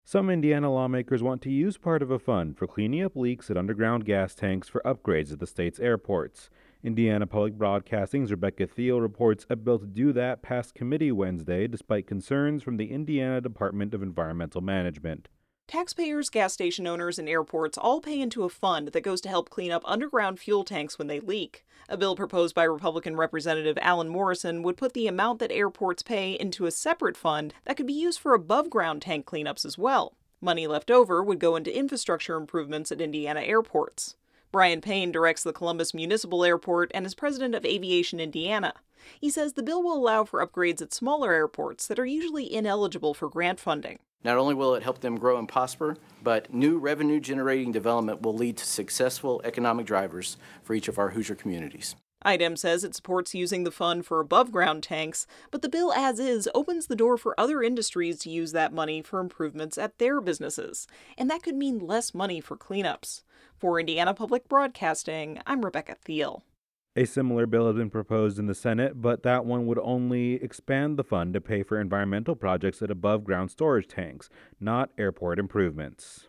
Some Indiana lawmakers want to use part of a fund for cleaning up leaks at underground gas tanks for upgrades at the state's airports. Indiana Public Broadcasting's Rebecca Thiel reports a bill to do that passed committee Wednesday despite concerns from the Indiana Department of Environmental Management. Taxpayers, gas station owners, and airports all pay into a fund that goes to help clean up underground fuel tanks when they leak. A bill proposed by Republican Representative Alan Morrison would put the amount that airports pay into a separate fund that could be used for above ground tank cleanups as well. Money left over would go into infrastructure improvements at Indiana airports. Brian Payne directs the Columbus Municipal Airport and is president of Aviation Indiana. He says the bill will allow for upgrades at smaller airports that are usually ineligible for grant funding. Not only will it help them grow and prosper, but new revenue-generating development will lead to successful economic drivers for each of our Hoosier communities. IDEM says it supports using the fund for above-ground tanks, but the bill as is opens the door for other industries to use that money for improvements at their businesses, and that could mean less money for cleanups. For Indiana Public Broadcasting, I'm Rebecca Thiel. A similar bill has been proposed in the Senate, but that one would only expand the fund to pay for environmental projects at above ground storage tanks, not airport improvements.